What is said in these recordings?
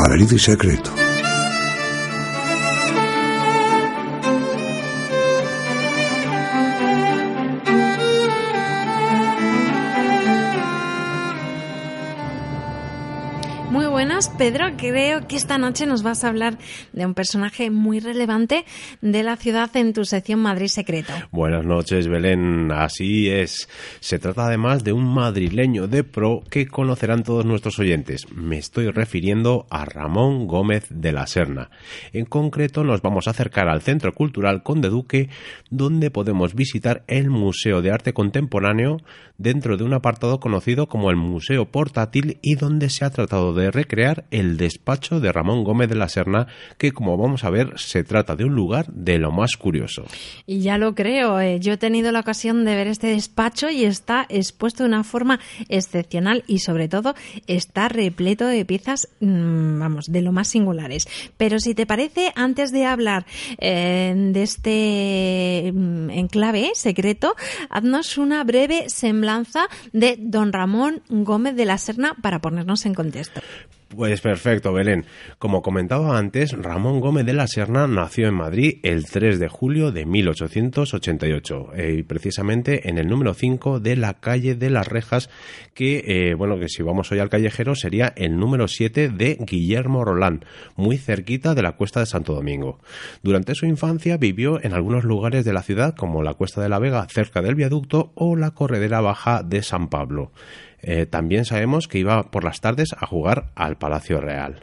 Madrid secreto. Muy buenas, Pedro. Creo que esta noche nos vas a hablar de un personaje muy relevante de la ciudad en tu sección Madrid Secreto. Buenas noches, Belén. Así es. Se trata además de un madrileño de pro que conocerán todos nuestros oyentes. Me estoy refiriendo a Ramón Gómez de la Serna. En concreto, nos vamos a acercar al Centro Cultural Conde Duque, donde podemos visitar el Museo de Arte Contemporáneo dentro de un apartado conocido como el Museo Portátil y donde se ha tratado de recrear el despacho de Ramón Gómez de la Serna, que como vamos a ver se trata de un lugar de lo más curioso. Y ya lo creo, yo he tenido la ocasión de ver este despacho y está expuesto de una forma excepcional y sobre todo está repleto de piezas, de lo más singulares. Pero si te parece, antes de hablar de este enclave secreto, haznos una breve semblanza de don Ramón Gómez de la Serna para ponernos en contexto. Pues perfecto, Belén. Como comentaba antes, Ramón Gómez de la Serna nació en Madrid el 3 de julio de 1888 y precisamente en el número 5 de la calle de las Rejas, que si vamos hoy al callejero sería el número 7 de Guillermo Rolán, muy cerquita de la Cuesta de Santo Domingo. Durante su infancia vivió en algunos lugares de la ciudad como la Cuesta de la Vega cerca del Viaducto o la Corredera Baja de San Pablo. También sabemos que iba por las tardes a jugar al Palacio Real.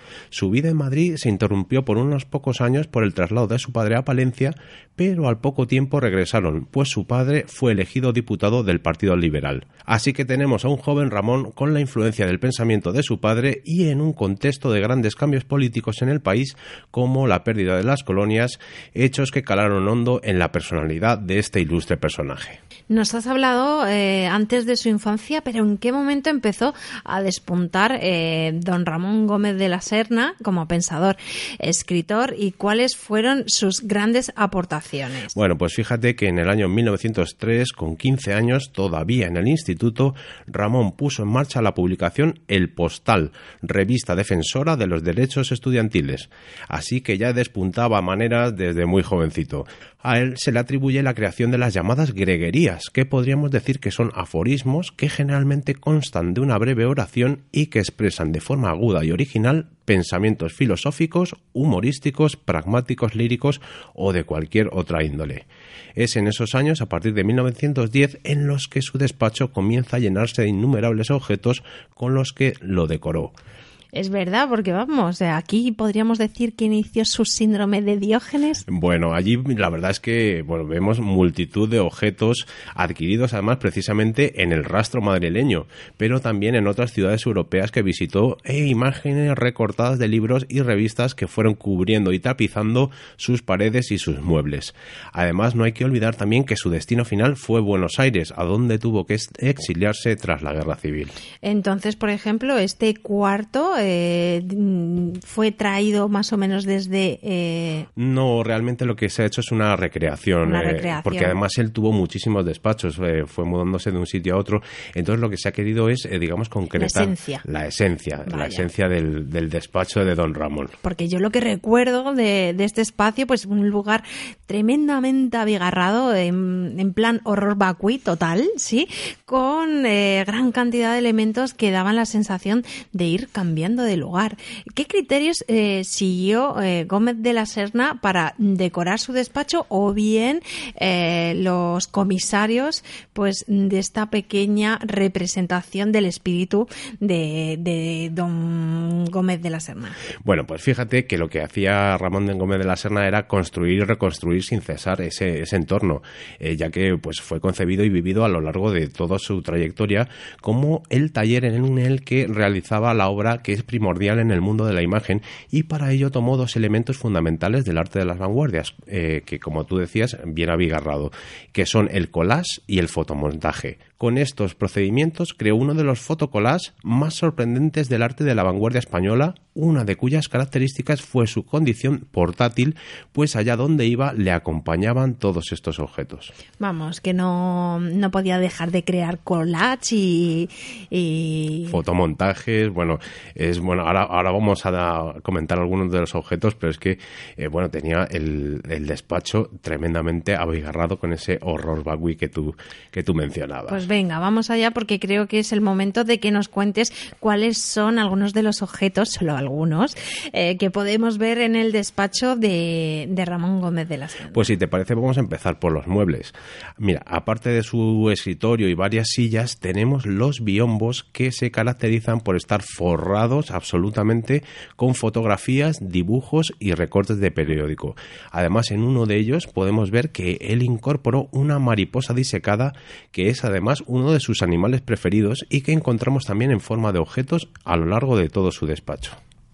Su vida en Madrid se interrumpió por unos pocos años por el traslado de su padre a Palencia, pero al poco tiempo regresaron, pues su padre fue elegido diputado del Partido Liberal. Así que tenemos a un joven Ramón con la influencia del pensamiento de su padre y en un contexto de grandes cambios políticos en el país, como la pérdida de las colonias, hechos que calaron hondo en la personalidad de este ilustre personaje. Nos has hablado antes de su infancia, pero ¿en qué momento empezó a despuntar don Ramón Gómez de la Serna como pensador, escritor, y cuáles fueron sus grandes aportaciones? Bueno, pues fíjate que en el año 1903, con 15 años, todavía en el instituto, Ramón puso en marcha la publicación El Postal, revista defensora de los derechos estudiantiles. Así que ya despuntaba maneras desde muy jovencito. A él se le atribuye la creación de las llamadas greguerías, que podríamos decir que son aforismos que generalmente constan de una breve oración y que expresan de forma aguda y original pensamientos filosóficos, humorísticos, pragmáticos, líricos o de cualquier otra índole. Es en esos años, a partir de 1910, en los que su despacho comienza a llenarse de innumerables objetos con los que lo decoró. Es verdad, porque aquí podríamos decir que inició su síndrome de Diógenes. Bueno, allí la verdad es que vemos multitud de objetos adquiridos además precisamente en el rastro madrileño, pero también en otras ciudades europeas que visitó e imágenes recortadas de libros y revistas que fueron cubriendo y tapizando sus paredes y sus muebles. Además, no hay que olvidar también que su destino final fue Buenos Aires, a donde tuvo que exiliarse tras la Guerra Civil. Entonces, por ejemplo, este cuarto fue traído más o menos desde... No, realmente lo que se ha hecho es una recreación. Porque además él tuvo muchísimos despachos, fue mudándose de un sitio a otro. Entonces lo que se ha querido es, concretar la esencia del despacho de don Ramón. Porque yo lo que recuerdo de este espacio, pues un lugar tremendamente abigarrado, en plan horror vacui total, ¿sí? Con gran cantidad de elementos que daban la sensación de ir cambiando de lugar. ¿Qué criterios siguió Gómez de la Serna para decorar su despacho o bien los comisarios de esta pequeña representación del espíritu de don Gómez de la Serna? Bueno, pues fíjate que lo que hacía Ramón de Gómez de la Serna era construir y reconstruir sin cesar ese entorno, ya que fue concebido y vivido a lo largo de toda su trayectoria como el taller en el que realizaba la obra que es primordial en el mundo de la imagen, y para ello tomó dos elementos fundamentales del arte de las vanguardias, que como tú decías, bien abigarrado, que son el collage y el fotomontaje. Con estos procedimientos creó uno de los fotocollages más sorprendentes del arte de la vanguardia española, una de cuyas características fue su condición portátil, pues allá donde iba le acompañaban todos estos objetos. Vamos, que no podía dejar de crear collage y... fotomontajes, ahora vamos a comentar algunos de los objetos, pero es que, tenía el despacho tremendamente abigarrado con ese horror vacui que tú mencionabas. Pues venga, vamos allá, porque creo que es el momento de que nos cuentes cuáles son algunos de los objetos, solo algunos, que podemos ver en el despacho de Ramón Gómez de la Serna. Pues si te parece, vamos a empezar por los muebles. Mira, aparte de su escritorio y varias sillas, tenemos los biombos, que se caracterizan por estar forrados absolutamente con fotografías, dibujos y recortes de periódico. Además, en uno de ellos podemos ver que él incorporó una mariposa disecada, que es además uno de sus animales preferidos y que encontramos también en forma de objetos a lo largo de todo su despacho.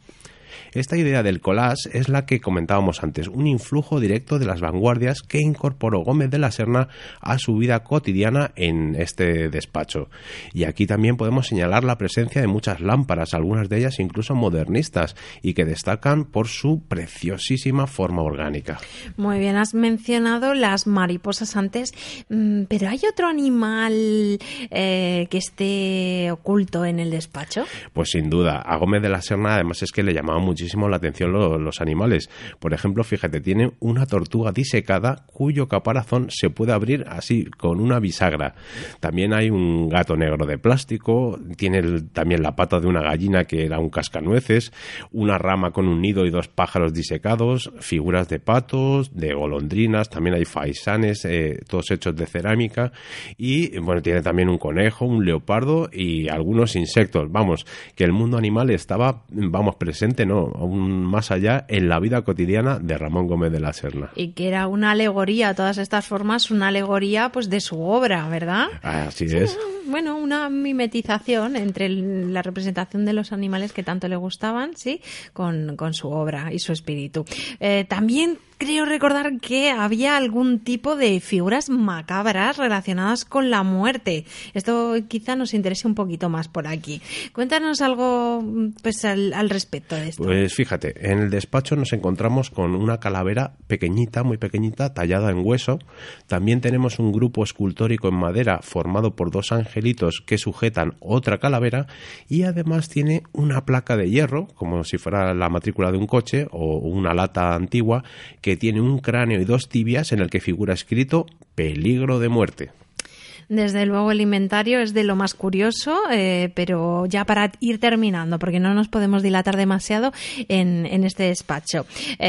Esta idea del collage es la que comentábamos antes, un influjo directo de las vanguardias que incorporó Gómez de la Serna a su vida cotidiana en este despacho. Y aquí también podemos señalar la presencia de muchas lámparas, algunas de ellas incluso modernistas, y que destacan por su preciosísima forma orgánica. Muy bien, has mencionado las mariposas antes, pero ¿hay otro animal que esté oculto en el despacho? Pues sin duda, a Gómez de la Serna además es que le llamaba muchísimo la atención los animales. Por ejemplo, fíjate, tiene una tortuga disecada cuyo caparazón se puede abrir así con una bisagra. También hay un gato negro de plástico, tiene también la pata de una gallina que era un cascanueces, una rama con un nido y dos pájaros disecados, figuras de patos, de golondrinas, también hay faisanes, todos hechos de cerámica, y tiene también un conejo, un leopardo y algunos insectos. Vamos, que el mundo animal estaba, presente, aún más allá en la vida cotidiana de Ramón Gómez de la Serna. Y que era una alegoría, todas estas formas, una alegoría pues de su obra, ¿verdad? Así es. Bueno, una mimetización entre la representación de los animales que tanto le gustaban, sí, con su obra y su espíritu. También creo recordar que había algún tipo de figuras macabras relacionadas con la muerte. Esto quizá nos interese un poquito más por aquí. Cuéntanos algo pues al respecto de esto. Pues fíjate, en el despacho nos encontramos con una calavera pequeñita, muy pequeñita, tallada en hueso. También tenemos un grupo escultórico en madera formado por dos angelitos que sujetan otra calavera, y además tiene una placa de hierro, como si fuera la matrícula de un coche o una lata antigua, que tiene un cráneo y dos tibias en el que figura escrito "peligro de muerte". Desde luego el inventario es de lo más curioso, pero ya para ir terminando, porque no nos podemos dilatar demasiado en este despacho.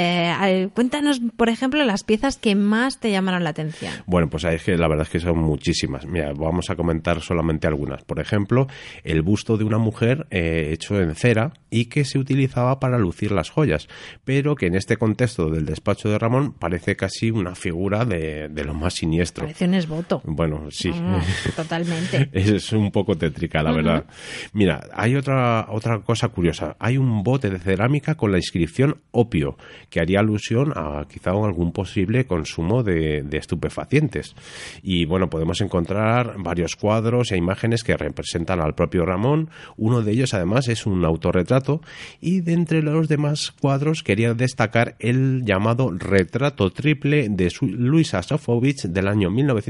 Cuéntanos, por ejemplo, las piezas que más te llamaron la atención. Bueno, pues es que la verdad es que son muchísimas. Mira, vamos a comentar solamente algunas. Por ejemplo, el busto de una mujer hecho en cera y que se utilizaba para lucir las joyas, pero que en este contexto del despacho de Ramón parece casi una figura de lo más siniestro. Parece un esboto. Bueno, sí. Totalmente. Es un poco tétrica, la verdad. Mira, hay otra cosa curiosa. Hay un bote de cerámica con la inscripción opio, que haría alusión a quizá algún posible consumo de estupefacientes. Y bueno, podemos encontrar varios cuadros e imágenes que representan al propio Ramón. Uno de ellos, además, es un autorretrato. Y de entre los demás cuadros quería destacar el llamado retrato triple de Luisa Sofovich del año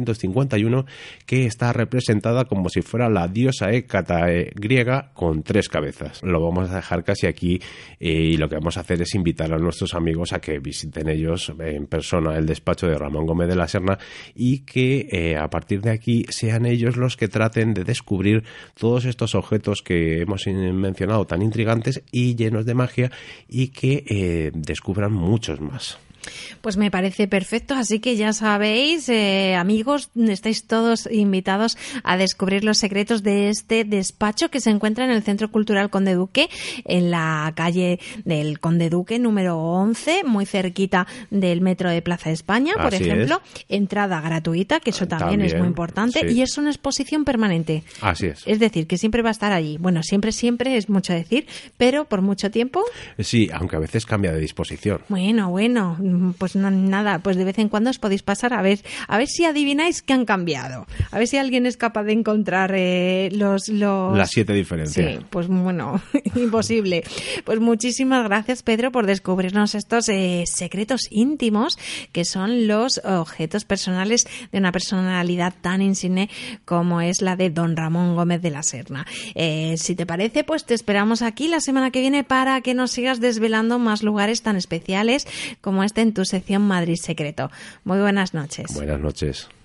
1951, que está representada como si fuera la diosa Hécate griega con 3 cabezas. Lo vamos a dejar casi aquí, y lo que vamos a hacer es invitar a nuestros amigos a que visiten ellos en persona el despacho de Ramón Gómez de la Serna, y que a partir de aquí sean ellos los que traten de descubrir todos estos objetos que hemos mencionado tan intrigantes y llenos de magia, y que descubran muchos más. Pues me parece perfecto, así que ya sabéis, amigos, estáis todos invitados a descubrir los secretos de este despacho que se encuentra en el Centro Cultural Conde Duque, en la calle del Conde Duque número 11, muy cerquita del metro de Plaza de España, por Así ejemplo. Entrada gratuita, que eso también es muy importante, sí. Y es una exposición permanente. Así es. Es decir, que siempre va a estar allí. Bueno, siempre es mucho decir, pero por mucho tiempo. Sí, aunque a veces cambia de disposición. Bueno, pues nada, pues de vez en cuando os podéis pasar a ver si adivináis qué han cambiado. A ver si alguien es capaz de encontrar las 7 diferencias. Sí, pues bueno, imposible. Pues muchísimas gracias, Pedro, por descubrirnos estos secretos íntimos que son los objetos personales de una personalidad tan insigne como es la de don Ramón Gómez de la Serna. Si te parece, pues te esperamos aquí la semana que viene para que nos sigas desvelando más lugares tan especiales como este en tu sección Madrid Secreto. Muy buenas noches. Buenas noches.